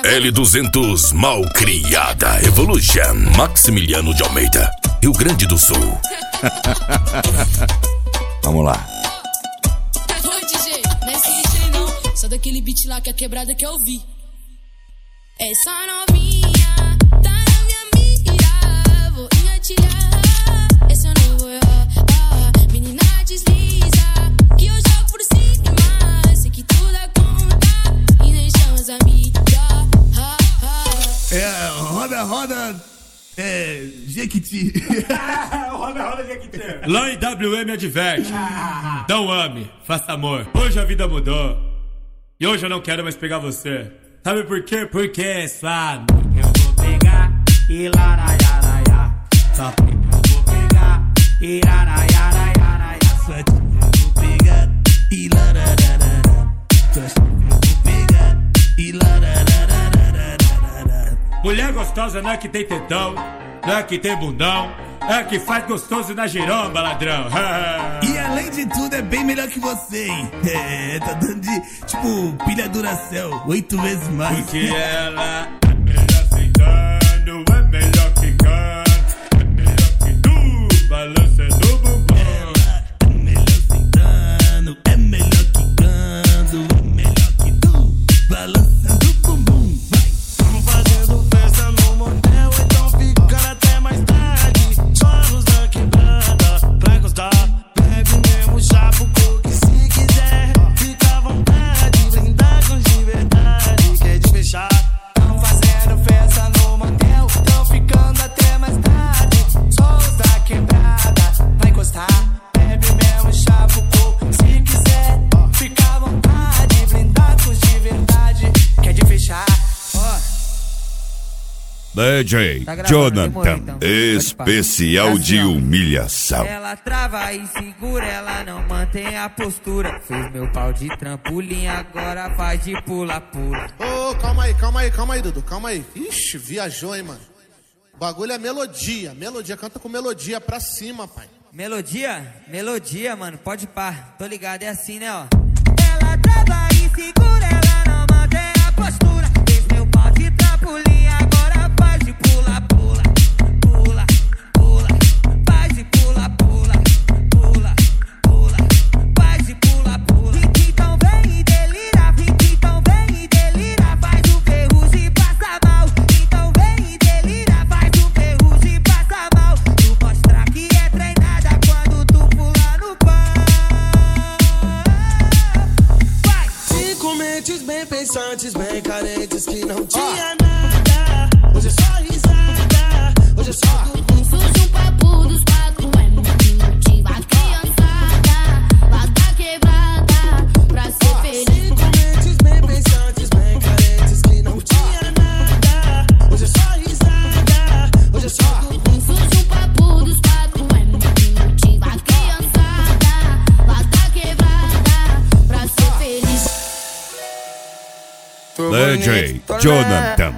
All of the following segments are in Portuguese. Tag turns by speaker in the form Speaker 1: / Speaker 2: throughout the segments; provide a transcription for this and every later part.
Speaker 1: L200 Malcriada Evolution, Maximiliano de Almeida, Rio Grande do Sul. Vamos lá.
Speaker 2: Oi, DJ, não é esse beat aí não. Só daquele beat lá que a quebrada que eu vi. Essa novinha tá na minha mira, vou engatilhar. Esse eu não vou errar. Menina desliza, que eu jogo por cima. Sei que tudo é conta e nem chama as amigas.
Speaker 3: Roda, Jequiti.
Speaker 4: Roda, Jequiti.
Speaker 5: Lá em WM adverte. Não ame, faça amor. Hoje a vida mudou. E hoje eu não quero mais pegar você. Sabe por quê? Porque é suave.
Speaker 4: Eu vou pegar e laraiaraia. Só que eu vou pegar e laraiaraia.
Speaker 3: Só que eu vou pegar e laraiaraia. Só que eu vou pegar e laraiaraia.
Speaker 5: Mulher gostosa não é que tem tetão, não é que tem bundão, é que faz gostoso na giromba, ladrão.
Speaker 3: E além de tudo é bem melhor que você, hein? Tá dando de, tipo, pilha Duracell 8 vezes mais.
Speaker 5: Porque ela é melhor sentando, é melhor quicando, é melhor que tu, balançando o bumbum.
Speaker 3: Ela é melhor sentando, é melhor quicando, é melhor que tu, balançando o bumbum.
Speaker 6: Estamos fazendo festa no motel, então fica até mais tarde. Só nos da quebrada pra encostar. Bebe mesmo chapo, coque se quiser. Fica à vontade, brindar com de verdade. Quer de fechar? Estamos fazendo festa no motel, então ficando até mais tarde. Só os da quebrada pra encostar. Bebe mesmo chapo, coque se quiser. Fica à vontade, brindar com de verdade. Quer de fechar?
Speaker 1: DJ Jonathan, especial de humilhação.
Speaker 7: Ela trava e segura, ela não mantém a postura. Fez meu pau de trampolim, agora faz de pula-pula.
Speaker 8: Ô, calma aí, Dudu, calma aí. Ixi, viajou, hein, mano. O bagulho é melodia, canta com melodia pra cima, pai.
Speaker 7: Melodia, mano, pode pá, tô ligado, é assim, né, ó. Ela trava e segura, ela não mantém a postura. Fez meu pau de trampolim, agora faz de pula-pula. Pula, pula, faz de pula-pula. Pula, pula, faz de pula-pula. Então vem e delira, então vem e delira. Faz o ferrugem e passa mal. Então vem e delira, faz o ferrugem e passa mal. Tu mostra que é treinada quando tu pula no pão. Vai!
Speaker 6: 5 mentes bem pensantes, bem carentes que não tinha nada. Hoje é só risada, hoje é só
Speaker 2: Surge um papo dos quatro, é muito motiva a criançada. Lá da quebrada, pra ser feliz.
Speaker 6: 5 mentes bem pensantes, bem carentes que não tinha nada. Hoje é só risada, hoje é só
Speaker 2: Surge um papo dos quatro, é muito motiva a criançada. Lá da quebrada, pra ser feliz.
Speaker 1: DJ Jonathan.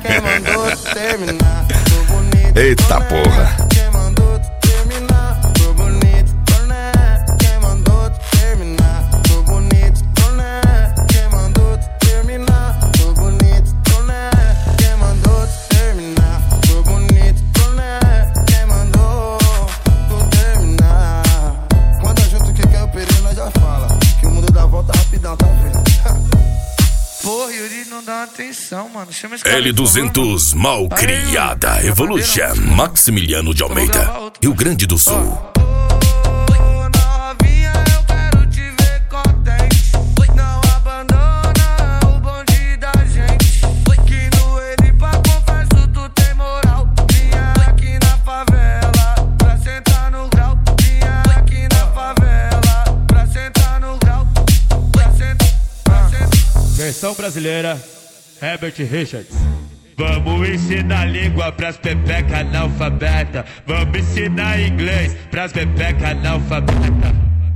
Speaker 1: Eita porra.
Speaker 6: Quem mandou tu terminar? Tô bonito, tô né? Quem mandou tu terminar? Tô bonito, tô né? Quem mandou tu terminar? Tô bonito, tô né? Quem mandou tu terminar? Tô bonito, tô né? Quem mandou tu terminar? Manda junto que quer o perigo, nós já fala. Que o mundo dá volta rapidão, tá vendo? Porra, Yuri não dá atenção, mano. Chama esse cara.
Speaker 1: L200 Malcriada Evolution, Maximiliano de Almeida, Rio Grande do Sul.
Speaker 6: Novinha, eu quero te ver contente. Não abandona o bonde da gente. Que no ele pra confesso tu tem moral. Vinha aqui na favela pra sentar no grau. Vinha aqui na favela pra sentar no grau. Pra sentar.
Speaker 5: Versão brasileira, Herbert Richards. Vamos ensinar língua pras pepeca analfabeta. Vamos ensinar inglês pras pepeca analfabeta.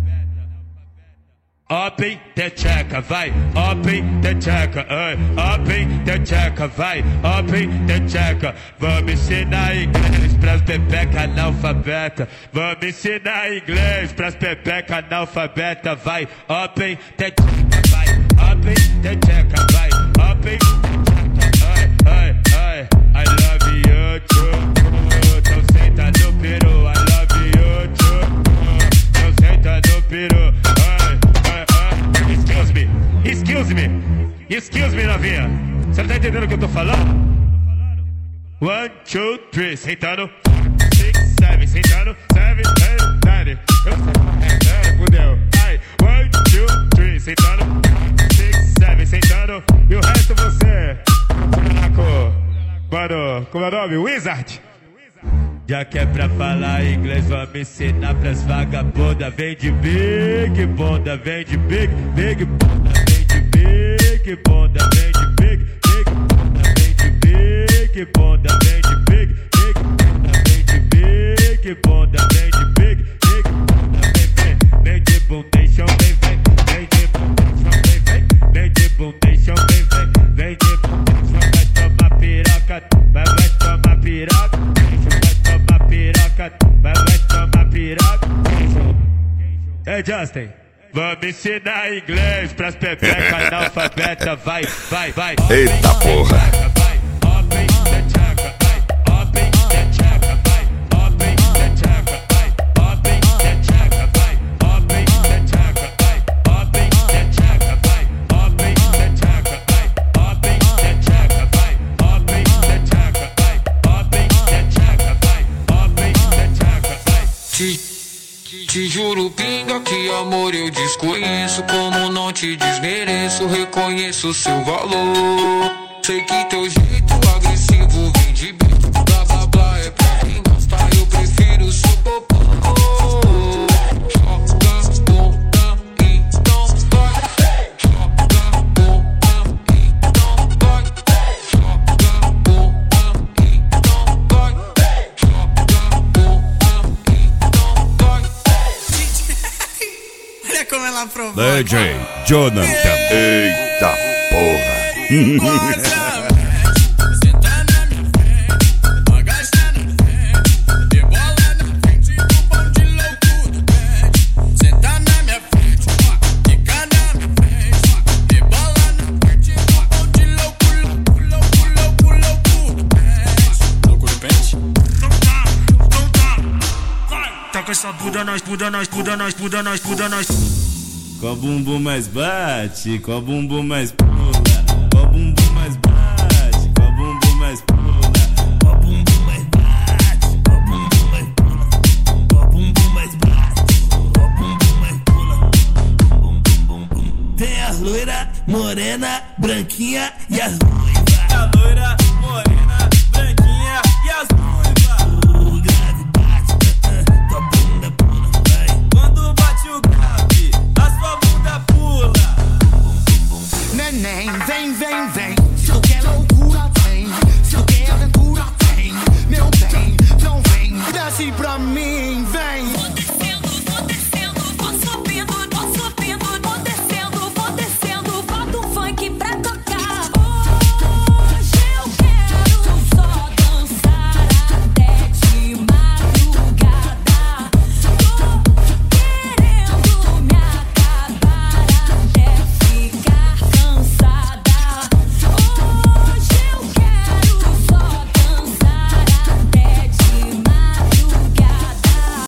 Speaker 5: Open the checa, vai, open the checa, open the checa, vai, open the checa. Vamos ensinar inglês pras pepeca analfabeta. Vamos ensinar inglês pras pepeca analfabeta, vai, open the checa, vai, open the checa, vai, open the checa, Excuse me, novinha. Você não tá entendendo o que eu tô falando? 1, 2, 3, sentando. 6, 7, sentando. 7, 8, 9. Fudeu. Ai, 1, 2, 3, sentando. 6, 7, sentando. E o resto você. Mano, como é o nome? Wizard. Já que é pra falar inglês, vamos ensinar pras vagabundas. Vem de big bonda, vem de big bonda. Vem de big bonda, vem de big bonda. Vem de big bonda, vem de big bonda. Vem de big bonda, vem de big bonda. Vem de bundation, vem de bundation, vem de bundation, vem de bundation. Vai tomar piroca, vai tomar piroca. Vai tomar piroca. Ei, Justin, vamos ensinar inglês pras pepecas analfabeta. Vai.
Speaker 1: Eita porra.
Speaker 5: Vai, open the chaka. Vai, open the chaka. Vai, open the chaka. Vai, open the chaka. Vai, open the chaka. Vai, open the chaka. Vai, open the chaka. Vai, open the chaka. Vai, open the chaka. Vai, open the chaka. Vai, open the chaka. Vai.
Speaker 9: Te juro, pinga, que amor eu desconheço. Como não te desmereço, reconheço seu valor. Sei que teu jeito agressivo vem de bico. Blá blá blá é pra quem gosta, eu prefiro seu popô. Joga bunda, então vai. Joga bunda, então vai. Joga bunda, então vai. Joga bunda, então vai.
Speaker 6: Olha como ela provoca.
Speaker 1: DJ Jonathan. Eita porra.
Speaker 6: Senta na minha frente, agacha na frente, de bola na frente, do bom de loucura. Senta na minha frente, fica na minha frente, de bola na frente, do bom de loucura. Louco do pente? Tá com essa buda nós.
Speaker 3: Com a bumbum mais bate, com a bumbum mais pula. Com a bumbum mais bate, com a bumbum mais pula. Com a bumbum mais bate, com a bumbum mais pula. Com a bumbum mais bate, com a bumbum mais pula. Bum, bum, bum, bum. Tem as loira, morena, branquinha e as ruivas. A loira, morena, branquinha e as ruivas. O grave bate, tua bunda pula, vai. Quando bate o grave, a sua bunda pula.
Speaker 6: Neném, vem.